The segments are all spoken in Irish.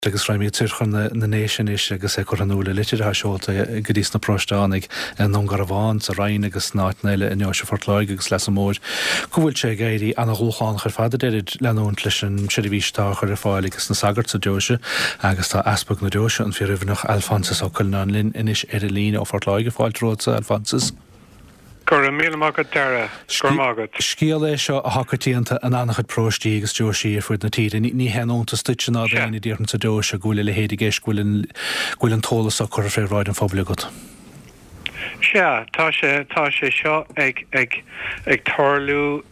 agus raimí tuirchan na nation is agus é chuanúla litir a seolta go dtís na prostánig an gar bháin a rain agus náitnéile in se fortláig agus leis mór. Cúhfuil sé géirí anna ghúcháin chu fada déidir leún leis an seirbhístá chuir fáil agus na sagart sa deise agus tá aspag na deise an firimhnach Alphonsus ó Culná linn inis ar a lína ó fortláige fáil trósa Alphonsus. Gur a míle mágad dara, gur mágad. Scíal é seo a hacatíanta an annachad próstí agus deosí ar fuid na tíre. Ní henónta stitse ná daine díorn sa deose gúile le héad géis gúil an tólas a chur fé ráid an fóbla agat. Se, tá sé seo ag tarlú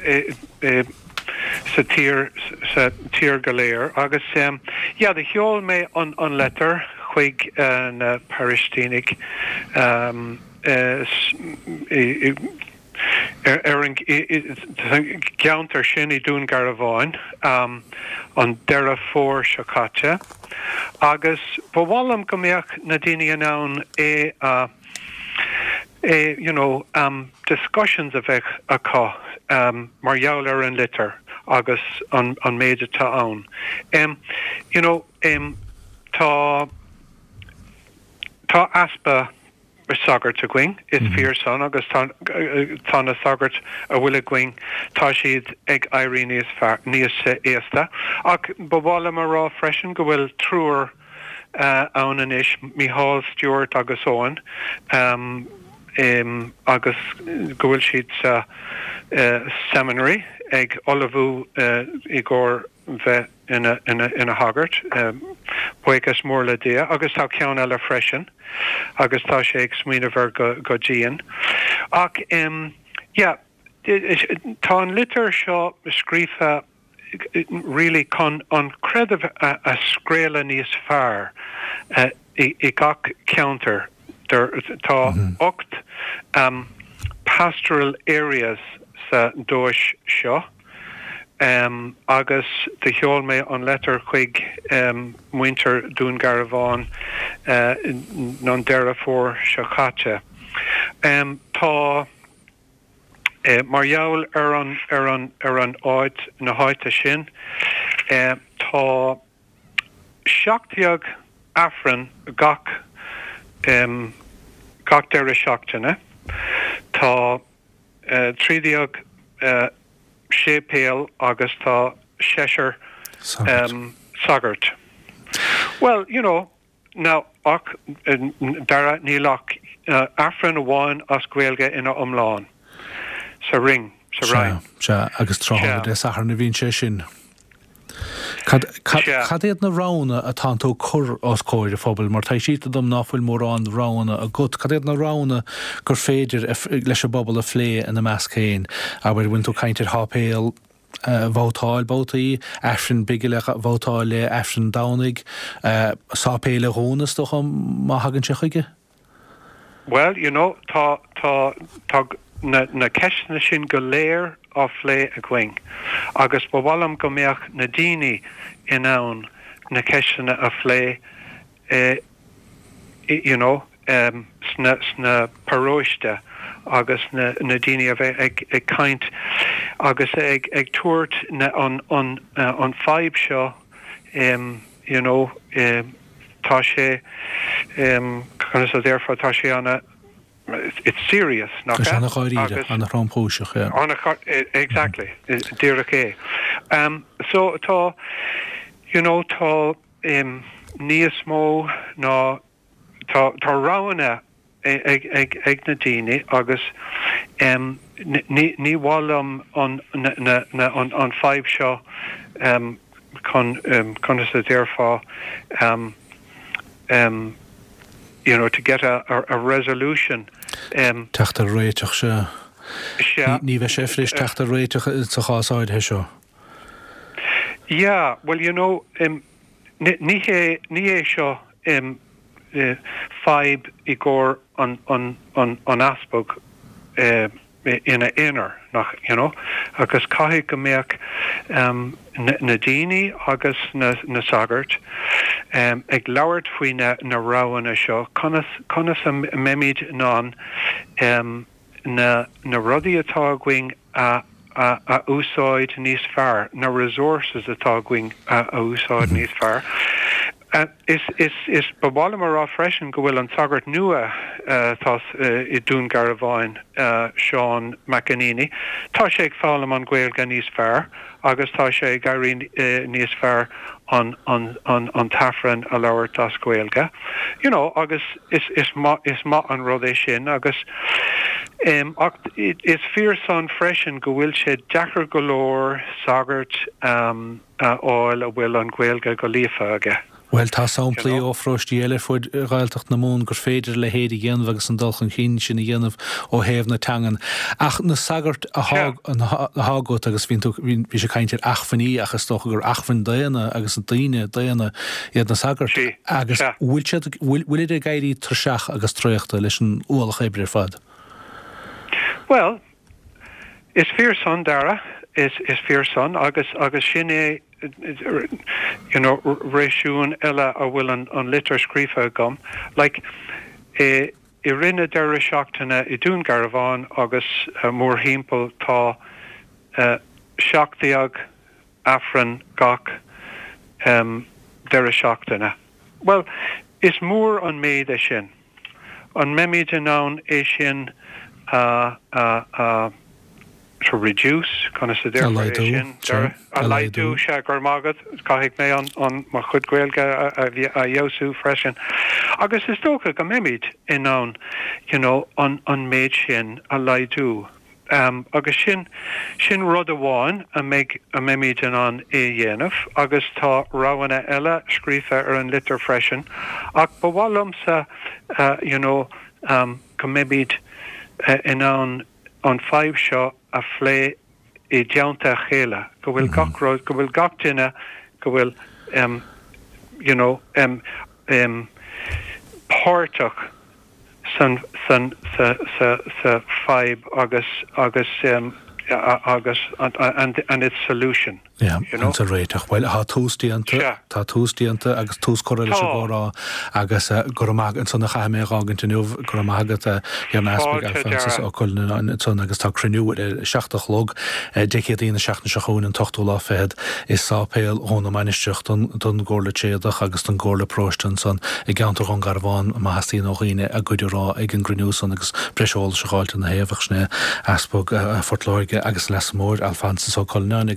sa tír galéir agus de heol mé an letter chuig na Paristínig geantar sin I dún gar a bháin an deire fór seáte agus bhhalam go mbeadh na daine ann discussions a bheith acu mar gheall ar an litir agus an méide tá ann. Tá aspa sagart a going is fear son agus tá na sagart a bhfuil a going tá siad ag éirí níos éasta ach bhhála mar rá freisin go bhfuil trúr ann inis Micheál Stewart agus óan agus go bhfuil siad sa seminary ag olafú I gcór bheith ina hagart buchas mór le dia agus tá ceann eile freisin agus tá sé ag smaoine bhar go dían ach tá an litir seo scrífa really chun an creidimh a scréile níos fearr I gach counter tá 8 pastoral areas sa dóis seo agus de heol mé an letter chuig muinter dún gar a bháin non deire fór seáte. Tá mar gheall ar an áid na háite sin tá seachtaíoch affran gach deire seachtaine tá trídíoch sépéal agus tá séir sagart. Well, now ach dara nílach affran bháin as gaeilge ina omláin sa ring sa rain. Se agus tráth de sachar na bhín sé sin. Cad éad na rána a tántó chur os cóir a fphobal mar tá siad dom náfuil mór an rána a gut. Cad éad na rána gur féidir leis a bobbal a phlé in na meas céin a bhfuil bhain tú caintir hápéal bhótáil bótaí, efrin bigileach bhótáil le efrin dánig sápéile rónas do má hagann se chuige? Well, tá na ceisna sin go léir á phlé a going agus bhhalam go mbeadh na daoine in ann na ceisna a phlé sna paróiste agus na daoine a bheith ag caint agus ag tuairt an fhadhb seo tá sé chunas a therefore tá sé anna it's serious nach anna cháiríide anna rámpóiseach exactly deireach so tá tá níos mó ná tá rána ag na daoine agus ní bhlálam an fhadhb seo chun is a therefore to get a resolution. Teachta réiteach se. Ní bheith sé fris teachta réiteach sa chásáid he seo. Yeah, well, ní é seo fhadhb I gcór an aspag ina inar nach agus caithfidh go mbeadh na daoine agus na sagart ag labhairt faoi na ráhanna seo conas a méimiid ná na rudaí atá going a úsáid níos fearr na resources atá going a úsáid níos fearr Is bobal mar freshen go bhfuil an tagart nua thas I dún Garavain Sean McAnini. Tá sé ag fálam an Gaeilge níos fearr, agus tá sé garí níos fearr on tafran a leabhar tas Gaeilge. You know, agus is ma an rud é sin, agus is fear son freshen go bhfuil sé Jackar golóir sagart áil a bhfuil an Gaeilge go líofa aige. Well, tá samplaí ó froistí eile fuid ghailteach na mún gur féidir le héad dhéanamh agus an dulchan chin sin dhéanamh ó héamh na teangan. Ach na sagart a hágót agus bhí sé caiintear achfaní agus tócha gur achfan daana agus an daine iad na sagart. Agus bhfuil idir gaiirí troseach agus tríochta leis an uallach ébre fad? Well, is fear son dara, is fear son agus sin é you know, reisiún ella a bhfuil an litter scrífa gom. Like, I rinne deire seachtainna I dún Garavain agus mór hímpel tá seachtaíag afran gach deire seachtainna. Well, is mór an méid é sin. An memid an nán é sin to reduce kind of sedition a laidu se gur magad caithfidh mé an mar chud Gaeilge a Yosu freshen agus is tócha go mimid in an you know an méid sin a laidu agus sin rud amháin a méid a mimid an é dhéanamh agus tá ráhanna eile scrífa ar an litter freshen ach bhálum sa you know go mimid in an 5 seo a phlé I deanta chéile go bhfuil gachróid go bhfuil gachtainine go bhfuil you know páirteach san 5 agus and its solution. Yeah, you know? Réiteach bhfuil tá tústíanta agus túscoile se górá agus goramag an sanna chaimé rágant nuh goramagad Janaspa Alphonsus ó Culna son agus tá cruniú seachtach log dechéadína seachna seachún an tochtú lá féad is sápéil óna manisteach don górla chéadach agus don górla próstan son I gceantar an Garavain má hasí nóghine a goidirrá ag an gruniú son agus breisiáil se gáilta na héamhach sné Aspog Fortláige agus les mór Alphonsus ó Culna